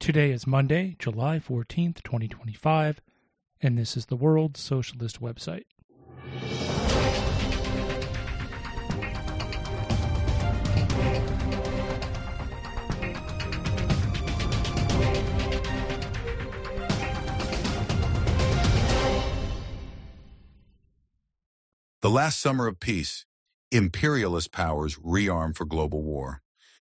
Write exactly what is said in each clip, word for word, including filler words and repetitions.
Today is Monday, July fourteenth, twenty twenty-five, and this is the World Socialist Website. The last summer of peace, imperialist powers rearm for global war.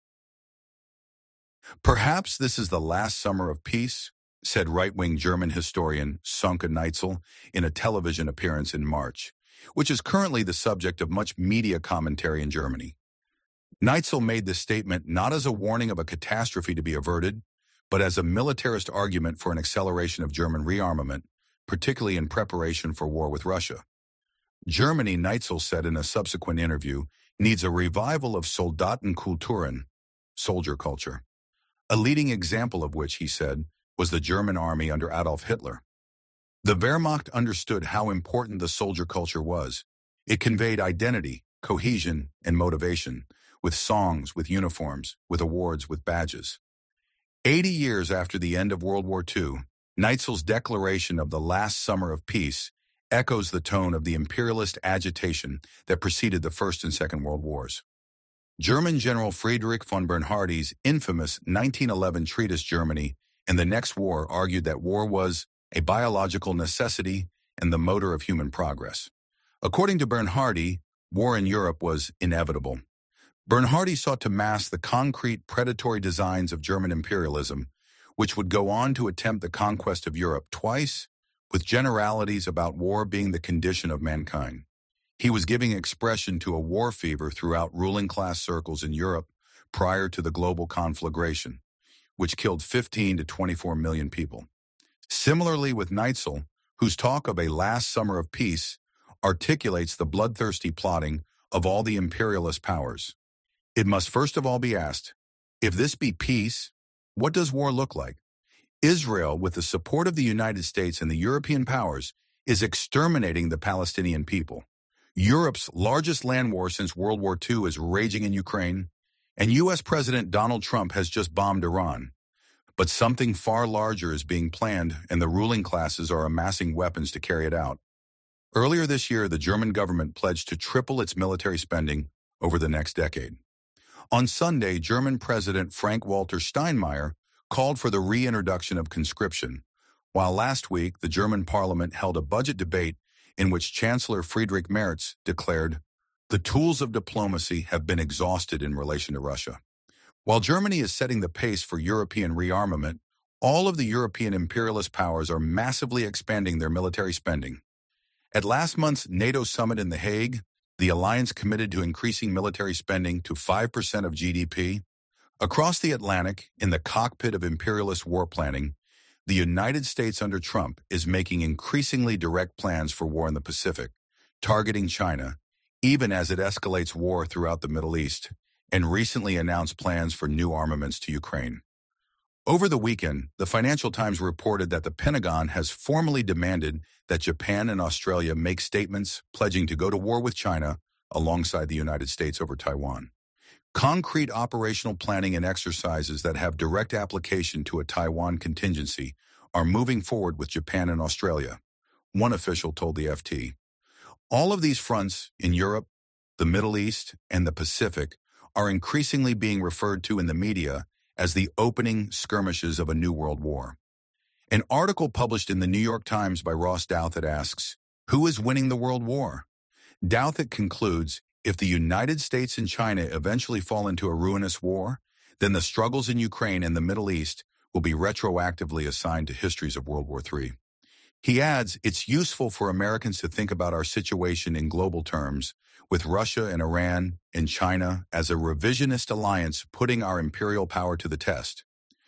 Perhaps this is the last summer of peace, said right-wing German historian Sönke Neitzel in a television appearance in March, which is currently the subject of much media commentary in Germany. Neitzel made this statement not as a warning of a catastrophe to be averted, but as a militarist argument for an acceleration of German rearmament, particularly in preparation for war with Russia. Germany, Neitzel said in a subsequent interview, needs a revival of Soldatenkulturen, soldier culture. A leading example of which, he said, was the German army under Adolf Hitler. The Wehrmacht understood how important the soldier culture was. It conveyed identity, cohesion, and motivation, with songs, with uniforms, with awards, with badges. Eighty years after the end of World War Two, Neitzel's declaration of the last summer of peace echoes the tone of the imperialist agitation that preceded the First and Second World Wars. German General Friedrich von Bernhardi's infamous nineteen eleven treatise Germany and the Next War argued that war was a biological necessity and the motor of human progress. According to Bernhardi, war in Europe was inevitable. Bernhardi sought to mask the concrete predatory designs of German imperialism, which would go on to attempt the conquest of Europe twice, with generalities about war being the condition of mankind. He was giving expression to a war fever throughout ruling class circles in Europe prior to the global conflagration, which killed fifteen to twenty-four million people. Similarly with Neitzel, whose talk of a last summer of peace articulates the bloodthirsty plotting of all the imperialist powers. It must first of all be asked, if this be peace, what does war look like? Israel, with the support of the United States and the European powers, is exterminating the Palestinian people. Europe's largest land war since World War Two is raging in Ukraine, and U S President Donald Trump has just bombed Iran. But something far larger is being planned, and the ruling classes are amassing weapons to carry it out. Earlier this year, the German government pledged to triple its military spending over the next decade. On Sunday, German President Frank-Walter Steinmeier called for the reintroduction of conscription, while last week the German parliament held a budget debate in which Chancellor Friedrich Merz declared, "The tools of diplomacy have been exhausted in relation to Russia." While Germany is setting the pace for European rearmament, all of the European imperialist powers are massively expanding their military spending. At last month's NATO summit in The Hague, the alliance committed to increasing military spending to five percent of G D P. Across the Atlantic, in the cockpit of imperialist war planning, the United States under Trump is making increasingly direct plans for war in the Pacific, targeting China, even as it escalates war throughout the Middle East, and recently announced plans for new armaments to Ukraine. Over the weekend, the Financial Times reported that the Pentagon has formally demanded that Japan and Australia make statements pledging to go to war with China alongside the United States over Taiwan. Concrete operational planning and exercises that have direct application to a Taiwan contingency are moving forward with Japan and Australia, one official told the F T. All of these fronts in Europe, the Middle East, and the Pacific are increasingly being referred to in the media as the opening skirmishes of a new world war. An article published in the New York Times by Ross Douthat asks, who is winning the world war? Douthat concludes, if the United States and China eventually fall into a ruinous war, then the struggles in Ukraine and the Middle East will be retroactively assigned to histories of World War Three. He adds, it's useful for Americans to think about our situation in global terms, with Russia and Iran and China as a revisionist alliance putting our imperial power to the test.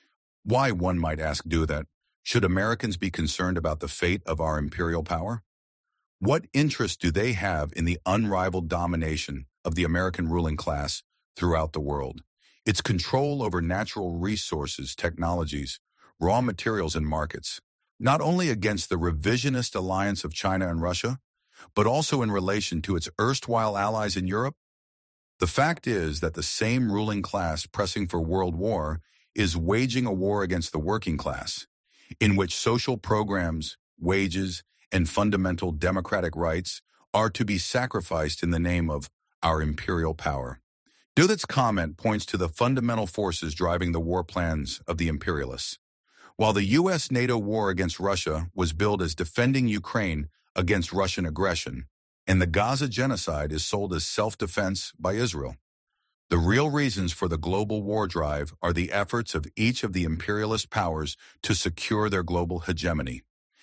Why, one might ask Douthat, should Americans be concerned about the fate of our imperial power? What interest do they have in the unrivaled domination of the American ruling class throughout the world? Its control over natural resources, technologies, raw materials, and markets, not only against the revisionist alliance of China and Russia, but also in relation to its erstwhile allies in Europe? The fact is that the same ruling class pressing for world war is waging a war against the working class, in which social programs, wages, and fundamental democratic rights are to be sacrificed in the name of our imperial power. Dudit's comment points to the fundamental forces driving the war plans of the imperialists. While the U S NATO war against Russia was billed as defending Ukraine against Russian aggression, and the Gaza genocide is sold as self-defense by Israel, the real reasons for the global war drive are the efforts of each of the imperialist powers to secure their global hegemony.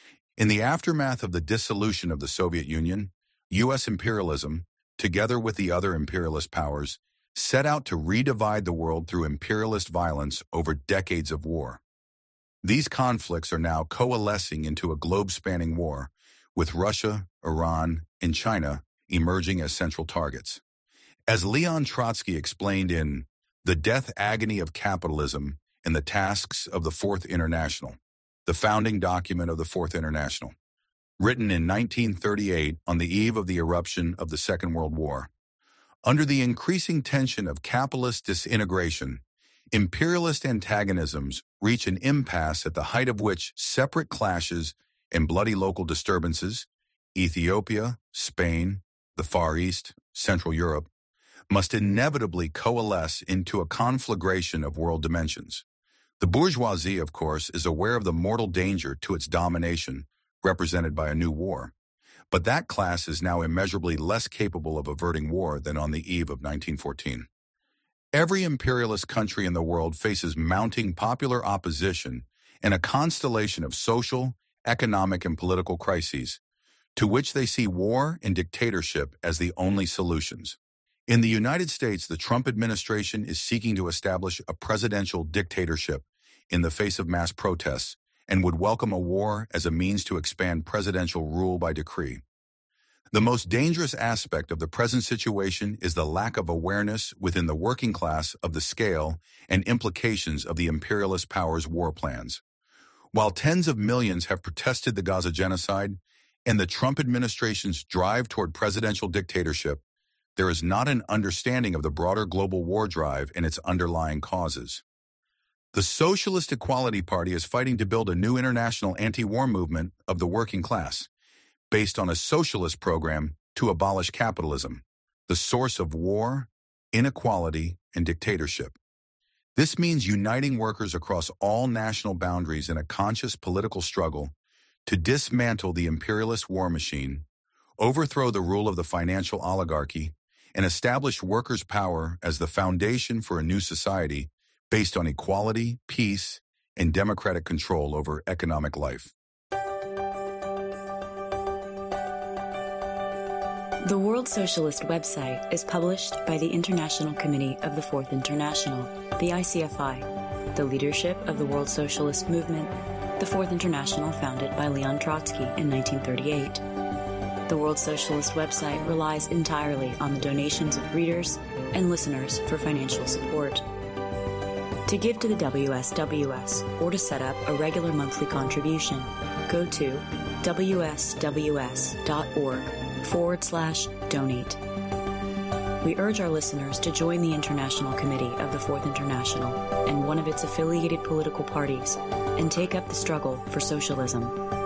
In the aftermath of the dissolution of the Soviet Union, U S imperialism, together with the other imperialist powers, set out to redivide the world through imperialist violence over decades of war. These conflicts are now coalescing into a globe-spanning war, with Russia, Iran, and China emerging as central targets. As Leon Trotsky explained in The Death Agony of Capitalism and the Tasks of the Fourth International, the founding document of the Fourth International, written in nineteen thirty-eight on the eve of the eruption of the Second World War, under the increasing tension of capitalist disintegration, imperialist antagonisms reach an impasse at the height of which separate clashes and bloody local disturbances, Ethiopia, Spain, the Far East, Central Europe, must inevitably coalesce into a conflagration of world dimensions. The bourgeoisie, of course, is aware of the mortal danger to its domination, represented by a new war. But that class is now immeasurably less capable of averting war than on the eve of nineteen fourteen. Every imperialist country in the world faces mounting popular opposition and a constellation of social, economic, and political crises, to which they see war and dictatorship as the only solutions. In the United States, the Trump administration is seeking to establish a presidential dictatorship in the face of mass protests and would welcome a war as a means to expand presidential rule by decree. The most dangerous aspect of the present situation is the lack of awareness within the working class of the scale and implications of the imperialist powers' war plans. While tens of millions have protested the Gaza genocide and the Trump administration's drive toward presidential dictatorship, there is not an understanding of the broader global war drive and its underlying causes. The Socialist Equality Party is fighting to build a new international anti-war movement of the working class, based on a socialist program to abolish capitalism, the source of war, inequality, and dictatorship. This means uniting workers across all national boundaries in a conscious political struggle to dismantle the imperialist war machine, overthrow the rule of the financial oligarchy, and establish workers' power as the foundation for a new society based on equality, peace, and democratic control over economic life. The World Socialist website is published by the International Committee of the Fourth International, the I C F I, the leadership of the World Socialist Movement, the Fourth International founded by Leon Trotsky in nineteen thirty-eight. The World Socialist website relies entirely on the donations of readers and listeners for financial support. To give to the W S W S or to set up a regular monthly contribution, go to wsws.org forward slash donate. We urge our listeners to join the International Committee of the Fourth International and one of its affiliated political parties and take up the struggle for socialism.